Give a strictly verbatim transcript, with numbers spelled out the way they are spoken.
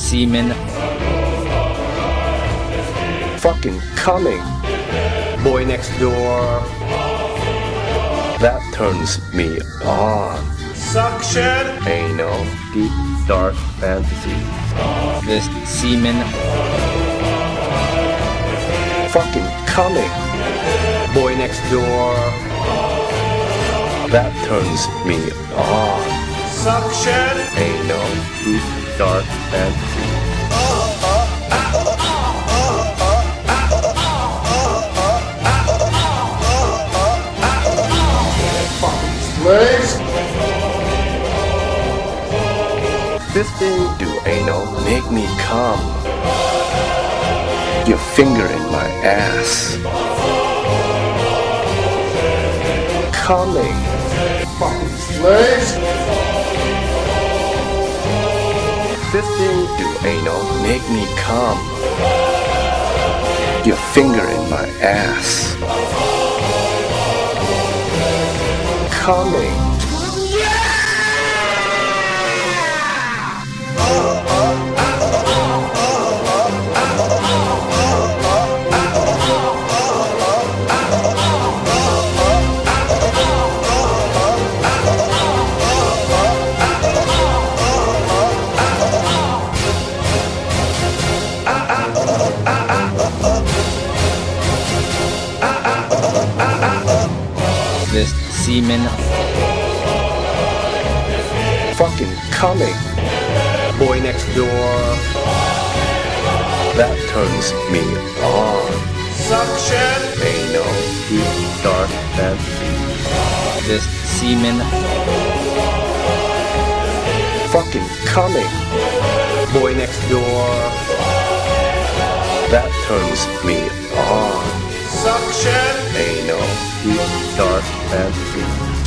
semen. Fucking coming. Boy next door. That turns me on. Suction. Anal, deep, dark fantasy. The semen. Fucking coming. Boy next door. That turns me on. Suction. Anal, deep, dark fantasy. Legs. Fisting do anal make me come. Your finger in my ass. Coming. Fucking slaves. Fisting do anal make me come. Your finger in my ass. Coming. The semen. Fucking coming. Boy next door. That turns me on. Suction. Anal, deep, dark fantasy. The semen. Fucking coming. Boy next door. That turns me on. Suction. Anal, deep, dark fantasy.